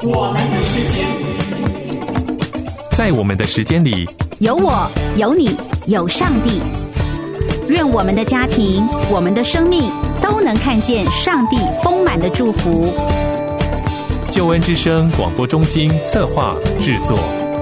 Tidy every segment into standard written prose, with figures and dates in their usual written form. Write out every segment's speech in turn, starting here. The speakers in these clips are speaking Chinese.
我们的时间， 在我们的时间里， 有我，有你，有上帝。愿我们的家庭，我们的生命都能看见上帝丰满的祝福。 救恩之声广播中心策划制作。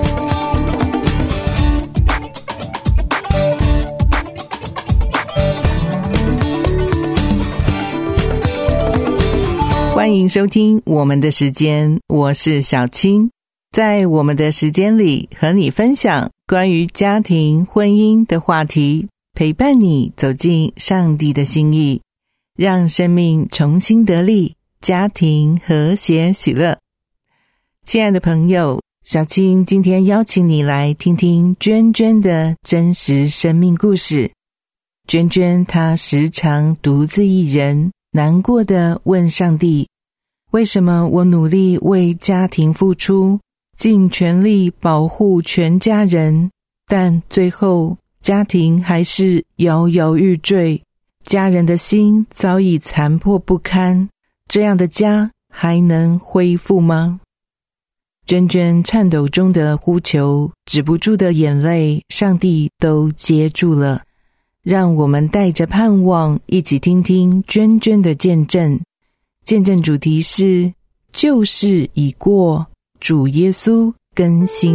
欢迎收听我们的时间，我是小青。在我们的时间里，和你分享关于家庭婚姻的话题，陪伴你走进上帝的心意，让生命重新得力，家庭和谐喜乐。亲爱的朋友，小青今天邀请你来听听娟娟的真实生命故事。娟娟她时常独自一人，难过地问上帝，为什么我努力为家庭付出，尽全力保护全家人，但最后家庭还是摇摇欲坠，家人的心早已残破不堪，这样的家还能恢复吗？娟娟颤抖中的呼求，止不住的眼泪，上帝都接住了。让我们带着盼望，一起听听娟娟的见证。见证主题是旧事已过，主耶稣更新。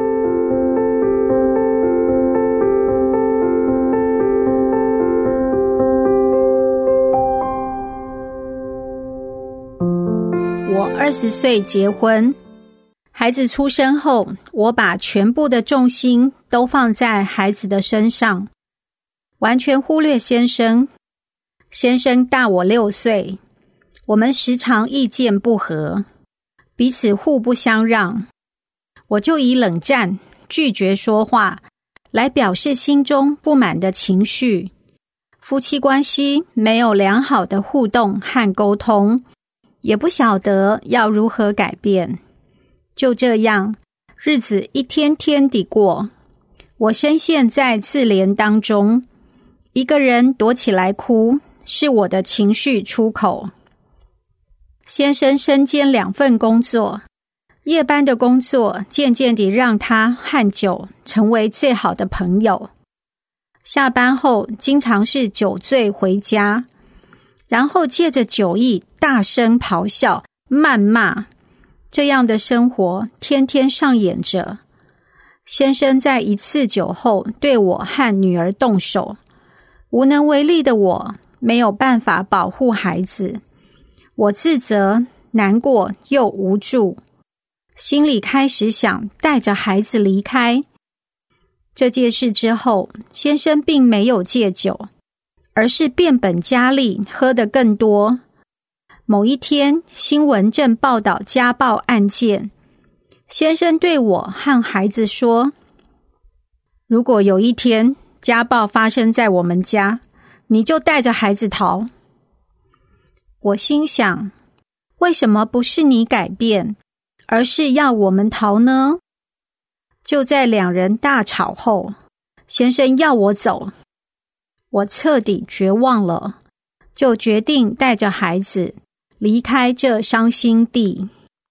我20岁结婚，孩子出生后，我把全部的重心都放在孩子的身上，完全忽略先生。先生大我6岁，我们时常意见不合，彼此互不相让。我就以冷战、拒绝说话来表示心中不满的情绪。夫妻关系没有良好的互动和沟通，也不晓得要如何改变。就这样，日子一天天地过，我深陷在自怜当中，一个人躲起来哭，是我的情绪出口。先生身兼2份工作，夜班的工作渐渐地让他和酒成为最好的朋友。下班后经常是酒醉回家，然后借着酒意大声咆哮、谩骂，这样的生活天天上演着。先生在一次酒后对我和女儿动手，无能为力的我没有办法保护孩子，我自责、难过又无助，心里开始想带着孩子离开。这件事之后，先生并没有戒酒，而是变本加厉，喝得更多。某一天，新闻正报道家暴案件，先生对我和孩子说，如果有一天家暴发生在我们家，你就带着孩子逃。我心想，为什么不是你改变，而是要我们逃呢？就在2人大吵后，先生要我走，我彻底绝望了，就决定带着孩子离开这伤心地。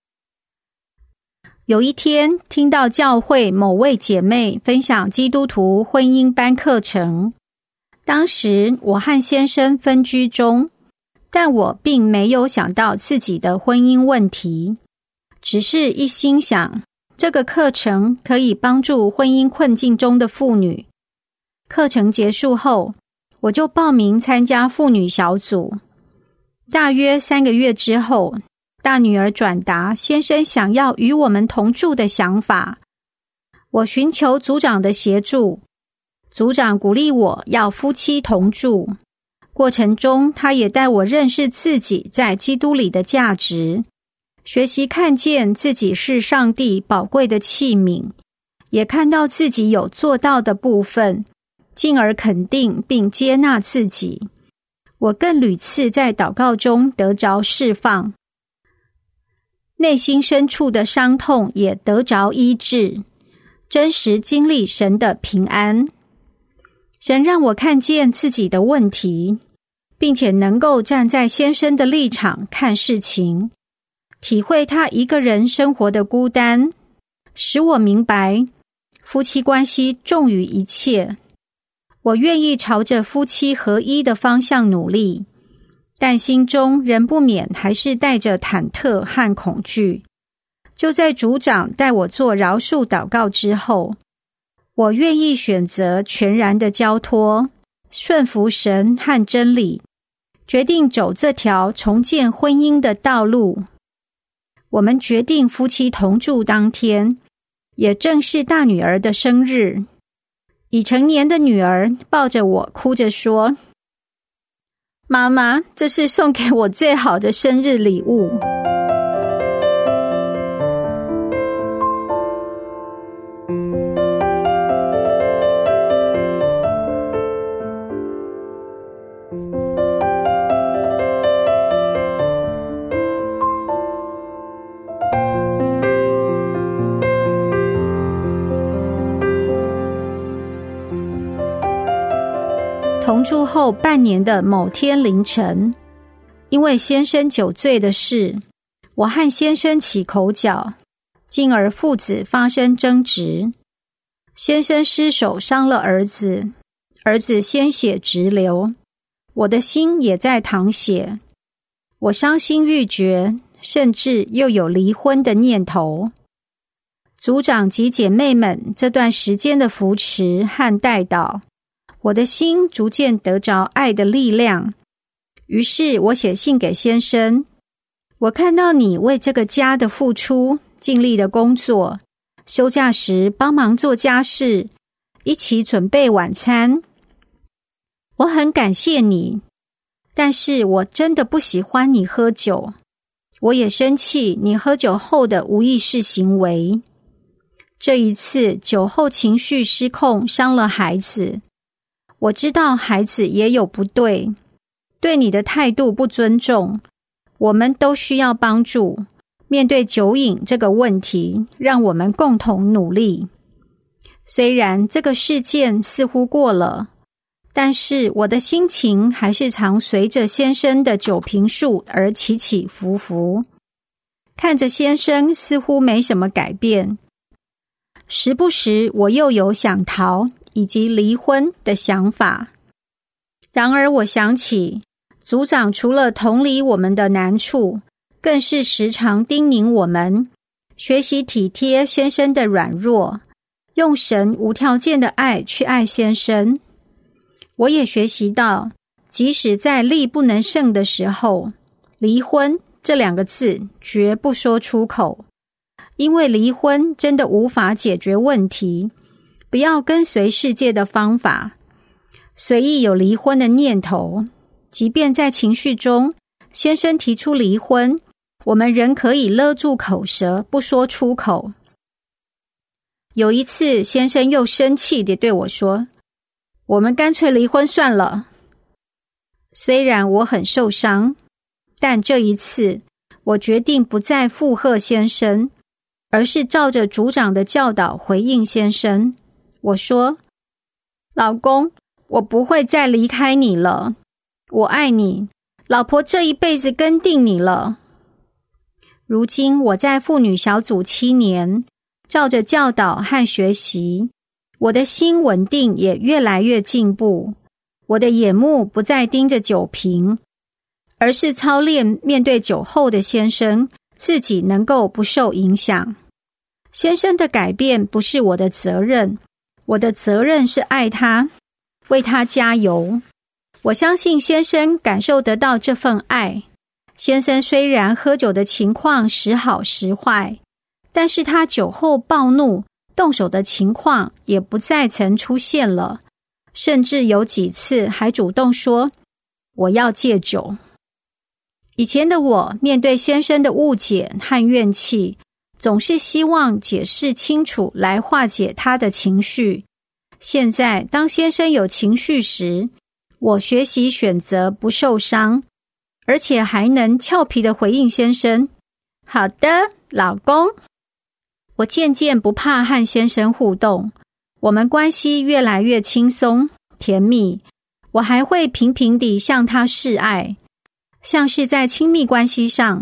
有一天，听到教会某位姐妹分享基督徒婚姻班课程，当时我和先生分居中，但我并没有想到自己的婚姻问题，只是一心想这个课程可以帮助婚姻困境中的妇女。课程结束后，我就报名参加妇女小组。大约3个月之后，大女儿转达先生想要与我们同住的想法。我寻求组长的协助，组长鼓励我要夫妻同住。过程中，他也带我认识自己在基督里的价值，学习看见自己是上帝宝贵的器皿，也看到自己有做到的部分，进而肯定并接纳自己。我更屡次在祷告中得着释放，内心深处的伤痛也得着医治，真实经历神的平安。神让我看见自己的问题，并且能够站在先生的立场看事情， 体会他一个人生活的孤单，使我明白夫妻关系重于一切。我愿意朝着夫妻合一的方向努力，但心中仍不免还是带着忐忑和恐惧。就在组长带我做饶恕祷告之后，我愿意选择全然的交托，顺服神和真理，决定走这条重建婚姻的道路。我们决定夫妻同住当天，也正是大女儿的生日。已成年的女儿抱着我哭着说：妈妈，这是送给我最好的生日礼物。同住后半年的某天凌晨，因为先生酒醉的事，我和先生起口角，进而父子发生争执。先生失手伤了儿子，儿子鲜血直流，我的心也在淌血。我伤心欲绝，甚至又有离婚的念头。组长及姐妹们这段时间的扶持和带导，我的心逐渐得着爱的力量。于是我写信给先生，我看到你为这个家的付出，尽力的工作，休假时帮忙做家事，一起准备晚餐。我很感谢你，但是我真的不喜欢你喝酒，我也生气你喝酒后的无意识行为。这一次酒后情绪失控，伤了孩子。我知道孩子也有不对，对你的态度不尊重，我们都需要帮助。面对酒瘾这个问题，让我们共同努力。虽然这个事件似乎过了，但是我的心情还是常随着先生的酒瓶数而起起伏伏。看着先生似乎没什么改变，时不时我又有想逃以及离婚的想法。然而我想起，组长除了同理我们的难处，更是时常叮咛我们学习体贴先生的软弱，用神无条件的爱去爱先生。我也学习到，即使在力不能胜的时候，离婚这2个字绝不说出口，因为离婚真的无法解决问题。不要跟随世界的方法，随意有离婚的念头。即便在情绪中，先生提出离婚，我们仍可以勒住口舌，不说出口。有一次，先生又生气地对我说：我们干脆离婚算了。虽然我很受伤，但这一次，我决定不再附和先生，而是照着组长的教导回应先生。我说：老公，我不会再离开你了，我爱你，老婆这一辈子跟定你了。如今我在妇女小组7年，照着教导和学习，我的心稳定也越来越进步。我的眼目不再盯着酒瓶，而是操练面对酒后的先生，自己能够不受影响。先生的改变不是我的责任，我的责任是爱他，为他加油。我相信先生感受得到这份爱。先生虽然喝酒的情况时好时坏，但是他酒后暴怒、动手的情况也不再曾出现了，甚至有几次还主动说：我要戒酒。以前的我面对先生的误解和怨气，总是希望解释清楚来化解他的情绪。现在当先生有情绪时，我学习选择不受伤，而且还能俏皮地回应先生：好的，老公。我渐渐不怕和先生互动，我们关系越来越轻松甜蜜。我还会频频地向他示爱，像是在亲密关系上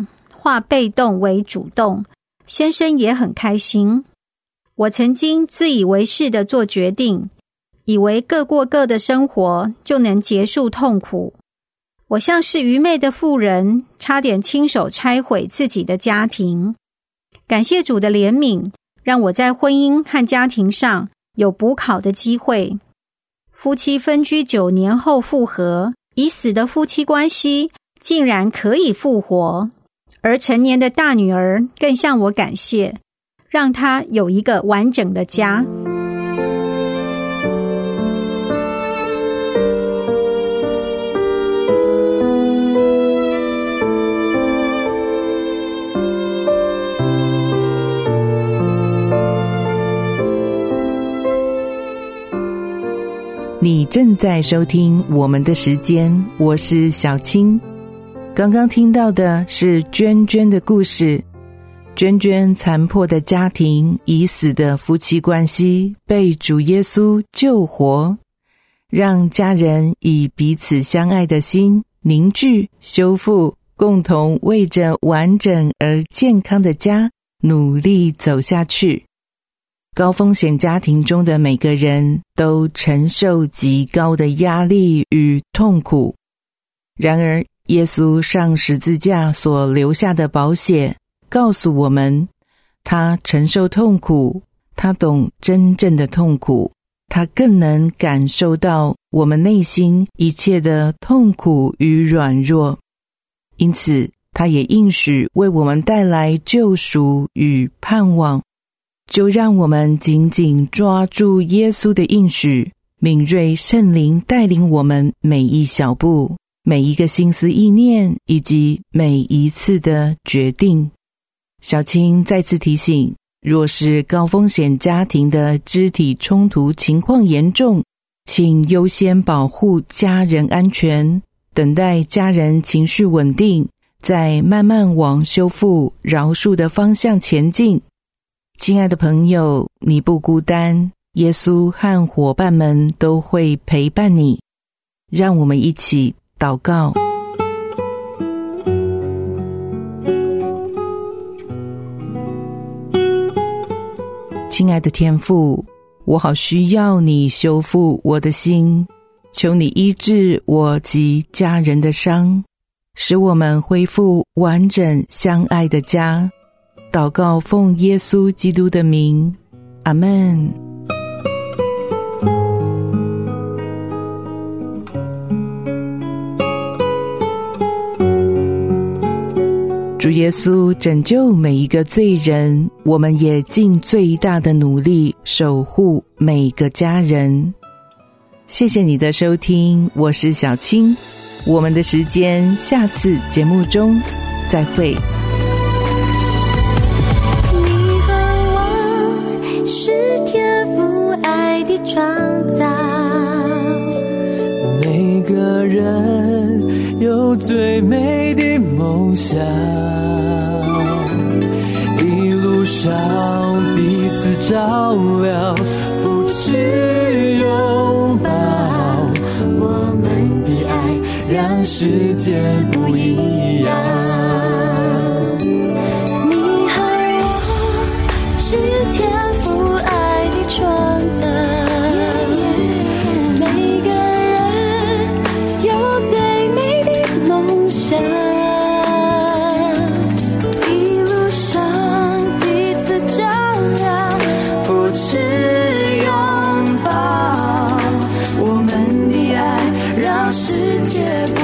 化被动为主动，先生也很开心。我曾经自以为是地做决定，以为各过各的生活就能结束痛苦。我像是愚昧的妇人，差点亲手拆毁自己的家庭。感谢主的怜悯，让我在婚姻和家庭上有补考的机会。夫妻分居9年后复合，已死的夫妻关系竟然可以复活，而成年的大女儿更向我感谢，让她有一个完整的家。 你正在收听我们的时间，我是小青。刚刚听到的是娟娟的故事。娟娟残破的家庭，已死的夫妻关系被主耶稣救活，让家人以彼此相爱的心凝聚修复，共同为着完整而健康的家努力走下去。高风险家庭中的每个人都承受极高的压力与痛苦，然而耶稣上十字架所留下的宝血告诉我们，他承受痛苦，他懂真正的痛苦，他更能感受到我们内心一切的痛苦与软弱，因此他也应许为我们带来救赎与盼望。就让我们紧紧抓住耶稣的应许，敏锐圣灵带领我们每一小步，每一个心思意念，以及每一次的决定。小青再次提醒，若是高风险家庭的肢体冲突情况严重，请优先保护家人安全，等待家人情绪稳定，再慢慢往修复饶恕的方向前进。亲爱的朋友，你不孤单，耶稣和伙伴们都会陪伴你。让我们一起祷告。亲爱的天父，我好需要你修复我的心，求你医治我及家人的伤，使我们恢复完整相爱的家。祷告奉耶稣基督的名，阿们。主耶稣拯救每一个罪人，我们也尽最大的努力守护每个家人。谢谢你的收听，我是小青，我们的时间下次节目中再会。 创造每个人有最美的梦想，一路上彼此照亮，扶持拥抱，我们的爱让世界不一样。你和我是天父爱的创造，一路上彼此照亮，扶持拥抱，我们的爱让世界